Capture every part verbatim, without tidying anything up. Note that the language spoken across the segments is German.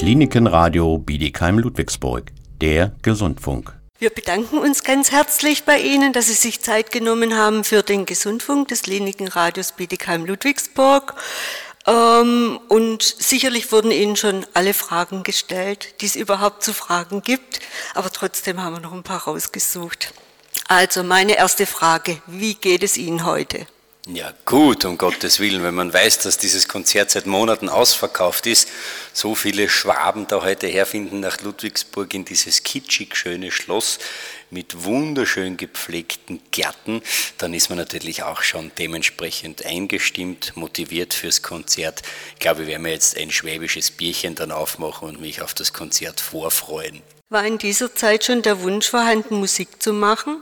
Klinikenradio Bietigheim-Ludwigsburg, der Gesundfunk. Wir bedanken uns ganz herzlich bei Ihnen, dass Sie sich Zeit genommen haben für den Gesundfunk des Klinikenradios Bietigheim-Ludwigsburg. Ähm, und sicherlich wurden Ihnen schon alle Fragen gestellt, die es überhaupt zu fragen gibt. Aber trotzdem haben wir noch ein paar rausgesucht. Also meine erste Frage, wie geht es Ihnen heute? Ja gut, um Gottes Willen, wenn man weiß, dass dieses Konzert seit Monaten ausverkauft ist, so viele Schwaben da heute herfinden nach Ludwigsburg in dieses kitschig schöne Schloss mit wunderschön gepflegten Gärten, dann ist man natürlich auch schon dementsprechend eingestimmt, motiviert fürs Konzert. Ich glaube, ich werde mir jetzt ein schwäbisches Bierchen dann aufmachen und mich auf das Konzert vorfreuen. War in dieser Zeit schon der Wunsch vorhanden, Musik zu machen?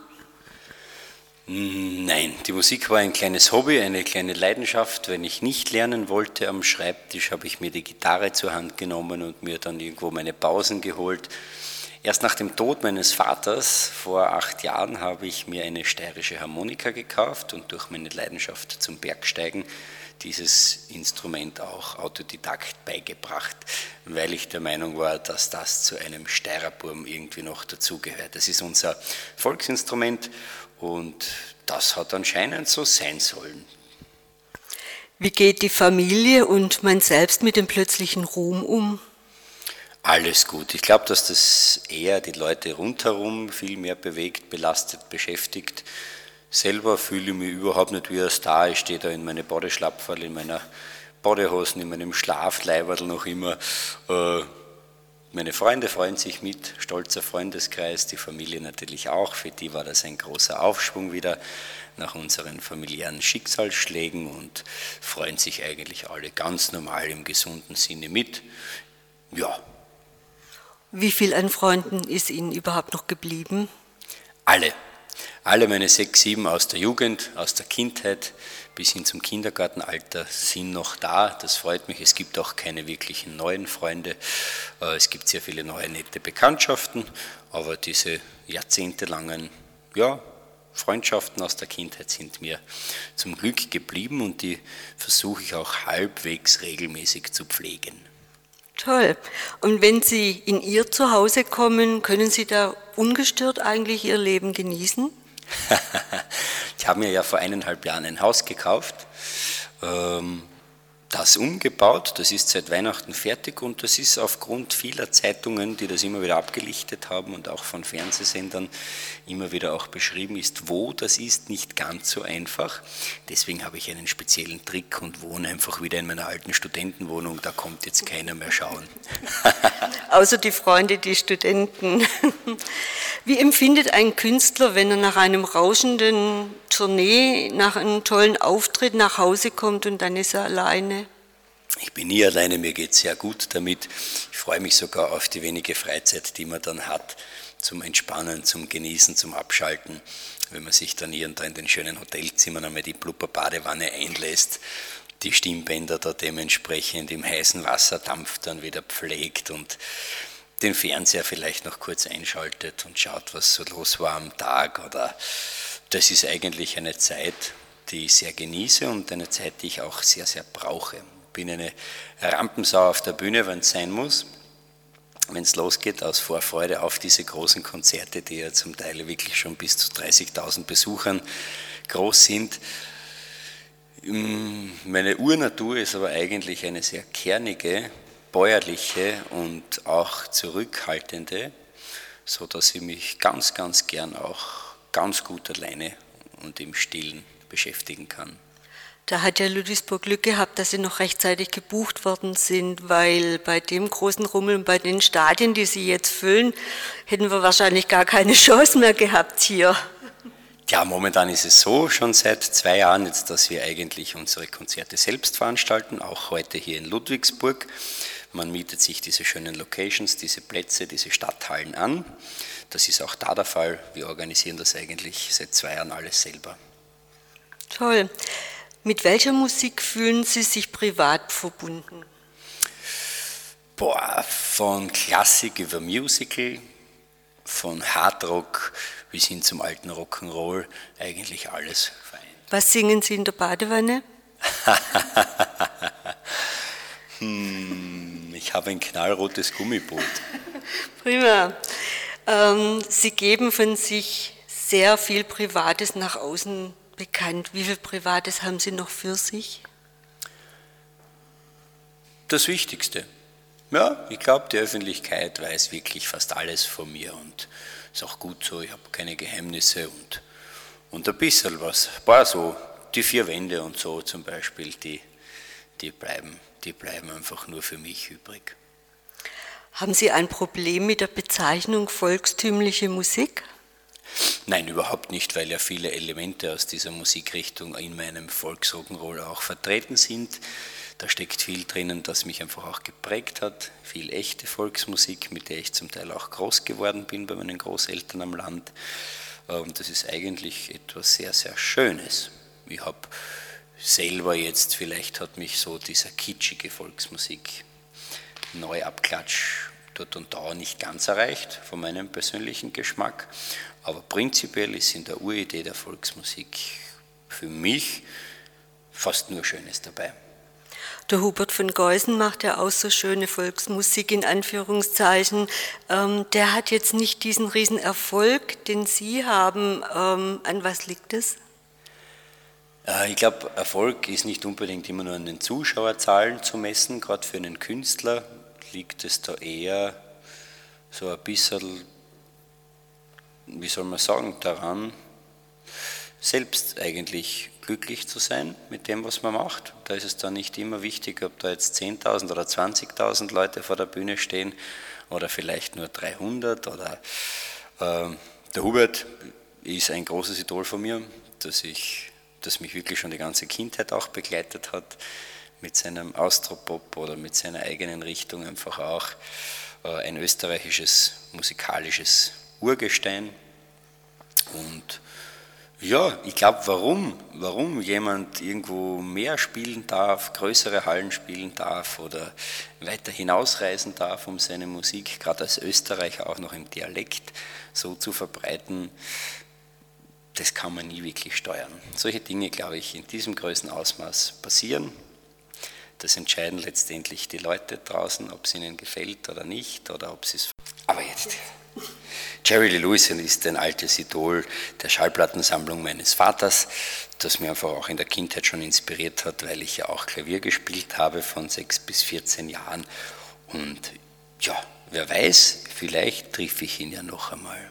Nein, die Musik war ein kleines Hobby, eine kleine Leidenschaft. Wenn ich nicht lernen wollte am Schreibtisch, habe ich mir die Gitarre zur Hand genommen und mir dann irgendwo meine Pausen geholt. Erst nach dem Tod meines Vaters vor acht Jahren habe ich mir eine steirische Harmonika gekauft und durch meine Leidenschaft zum Bergsteigen dieses Instrument auch autodidakt beigebracht, weil ich der Meinung war, dass das zu einem Steirerburm irgendwie noch dazugehört. Das ist unser Volksinstrument und das hat anscheinend so sein sollen. Wie geht die Familie und man selbst mit dem plötzlichen Ruhm um? Alles gut. Ich glaube, dass das eher die Leute rundherum viel mehr bewegt, belastet, beschäftigt. Selber fühle ich mich überhaupt nicht wie ein Star. Ich stehe da in meine Badeschlapferl, in meiner Badehosen, in meinem Schlafleiberl noch immer. Meine Freunde freuen sich mit, stolzer Freundeskreis, die Familie natürlich auch. Für die war das ein großer Aufschwung wieder nach unseren familiären Schicksalsschlägen und freuen sich eigentlich alle ganz normal im gesunden Sinne mit. Ja. Wie viel an Freunden ist Ihnen überhaupt noch geblieben? Alle. Alle meine sechs, sieben aus der Jugend, aus der Kindheit bis hin zum Kindergartenalter sind noch da. Das freut mich. Es gibt auch keine wirklichen neuen Freunde. Es gibt sehr viele neue, nette Bekanntschaften, aber diese jahrzehntelangen ja, Freundschaften aus der Kindheit sind mir zum Glück geblieben und die versuche ich auch halbwegs regelmäßig zu pflegen. Toll. Und wenn Sie in Ihr Zuhause kommen, können Sie da ungestört eigentlich Ihr Leben genießen? Ich habe mir ja vor eineinhalb Jahren ein Haus gekauft, das umgebaut, das ist seit Weihnachten fertig und das ist aufgrund vieler Zeitungen, die das immer wieder abgelichtet haben und auch von Fernsehsendern immer wieder auch beschrieben ist, wo das ist, nicht ganz so einfach. Deswegen habe ich einen speziellen Trick und wohne einfach wieder in meiner alten Studentenwohnung, da kommt jetzt keiner mehr schauen. Außer die Freunde, die Studenten. Wie empfindet ein Künstler, wenn er nach einem rauschenden Tournee, nach einem tollen Auftritt nach Hause kommt und dann ist er alleine? Ich bin nie alleine, mir geht es sehr gut damit. Ich freue mich sogar auf die wenige Freizeit, die man dann hat, zum Entspannen, zum Genießen, zum Abschalten. Wenn man sich dann hier und da in den schönen Hotelzimmern einmal die Blubberbadewanne einlässt, die Stimmbänder da dementsprechend im heißen Wasserdampf dann wieder pflegt und den Fernseher vielleicht noch kurz einschaltet und schaut, was so los war am Tag. Oder das ist eigentlich eine Zeit, die ich sehr genieße und eine Zeit, die ich auch sehr, sehr brauche. Ich bin eine Rampensau auf der Bühne, wenn es sein muss, wenn es losgeht, aus Vorfreude auf diese großen Konzerte, die ja zum Teil wirklich schon bis zu dreißigtausend Besuchern groß sind. Meine Urnatur ist aber eigentlich eine sehr kernige, bäuerliche und auch zurückhaltende, so dass ich mich ganz, ganz gern auch ganz gut alleine und im Stillen beschäftigen kann. Da hat ja Ludwigsburg Glück gehabt, dass Sie noch rechtzeitig gebucht worden sind, weil bei dem großen Rummel und bei den Stadien, die Sie jetzt füllen, hätten wir wahrscheinlich gar keine Chance mehr gehabt hier. Ja, momentan ist es so, schon seit zwei Jahren jetzt, dass wir eigentlich unsere Konzerte selbst veranstalten, auch heute hier in Ludwigsburg. Man mietet sich diese schönen Locations, diese Plätze, diese Stadthallen an. Das ist auch da der Fall. Wir organisieren das eigentlich seit zwei Jahren alles selber. Toll. Mit welcher Musik fühlen Sie sich privat verbunden? Boah, von Klassik über Musical, von Hardrock bis hin zum alten Rock'n'Roll, eigentlich alles fein. Was singen Sie in der Badewanne? hm, Ich habe ein knallrotes Gummiboot. Prima. Ähm, Sie geben von sich sehr viel Privates nach außen bekannt. Wie viel Privates haben Sie noch für sich? Das Wichtigste. Ja, ich glaube, die Öffentlichkeit weiß wirklich fast alles von mir und ist auch gut so. Ich habe keine Geheimnisse und, und ein bisschen was. Ein paar so, die vier Wände und so zum Beispiel, die, die, bleiben, die bleiben einfach nur für mich übrig. Haben Sie ein Problem mit der Bezeichnung volkstümliche Musik? Nein, überhaupt nicht, weil ja viele Elemente aus dieser Musikrichtung in meinem Volksrock'n'Roll auch vertreten sind. Da steckt viel drinnen, das mich einfach auch geprägt hat. Viel echte Volksmusik, mit der ich zum Teil auch groß geworden bin bei meinen Großeltern am Land. Und das ist eigentlich etwas sehr, sehr Schönes. Ich habe selber jetzt, vielleicht hat mich so dieser kitschige Volksmusik Neuabklatsch dort und da nicht ganz erreicht, von meinem persönlichen Geschmack. Aber prinzipiell ist in der Uridee der Volksmusik für mich fast nur Schönes dabei. Der Hubert von Geusen macht ja auch so schöne Volksmusik in Anführungszeichen. Ähm, der hat jetzt nicht diesen riesen Erfolg, den Sie haben. Ähm, an was liegt es? Ich glaube, Erfolg ist nicht unbedingt immer nur an den Zuschauerzahlen zu messen. Gerade für einen Künstler liegt es da eher so ein bisschen, wie soll man sagen, daran, selbst eigentlich glücklich zu sein mit dem, was man macht. Da ist es dann nicht immer wichtig, ob da jetzt zehntausend oder zwanzigtausend Leute vor der Bühne stehen oder vielleicht nur dreihundert. Oder, äh, der Hubert ist ein großes Idol von mir, das, ich, das mich wirklich schon die ganze Kindheit auch begleitet hat, mit seinem Austropop oder mit seiner eigenen Richtung einfach auch äh, ein österreichisches musikalisches Urgestein. Und ja, ich glaube, warum, warum jemand irgendwo mehr spielen darf, größere Hallen spielen darf oder weiter hinausreisen darf, um seine Musik, gerade als Österreicher auch noch im Dialekt, so zu verbreiten, das kann man nie wirklich steuern. Solche Dinge, glaube ich, in diesem Größenausmaß passieren. Das entscheiden letztendlich die Leute draußen, ob es ihnen gefällt oder nicht, oder ob sie es... Aber jetzt... Jerry Lee Lewis ist ein altes Idol der Schallplattensammlung meines Vaters, das mir einfach auch in der Kindheit schon inspiriert hat, weil ich ja auch Klavier gespielt habe von sechs bis vierzehn Jahren. Und ja, wer weiß, vielleicht triff ich ihn ja noch einmal.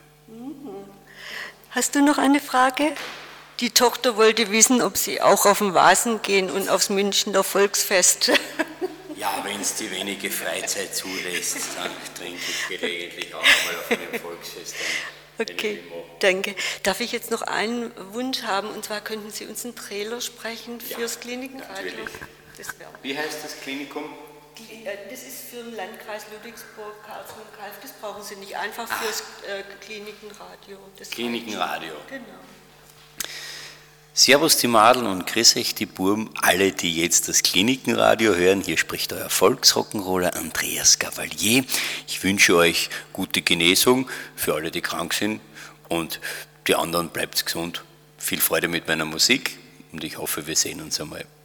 Hast du noch eine Frage? Die Tochter wollte wissen, ob Sie auch auf den Vasen gehen und aufs Münchner Volksfest. Ja, wenn es die wenige Freizeit zulässt, dann trinke ich gelegentlich auch einmal auf einem Volksfest ein. Okay, danke. Darf ich jetzt noch einen Wunsch haben? Und zwar könnten Sie uns einen Trailer sprechen fürs ja, Klinikenradio? Das Wie heißt das Klinikum? Die, äh, das ist für den Landkreis Ludwigsburg, Karlsruhe-Kalf. Das brauchen Sie nicht, einfach fürs äh, Klinikenradio. Das Klinikenradio. Genau. Servus die Madeln und grüß euch die Burm, alle, die jetzt das Klinikenradio hören. Hier spricht euer Volksrock'n'Roller Andreas Gavalier. Ich wünsche euch gute Genesung für alle, die krank sind, und die anderen bleibt gesund. Viel Freude mit meiner Musik und ich hoffe, wir sehen uns einmal.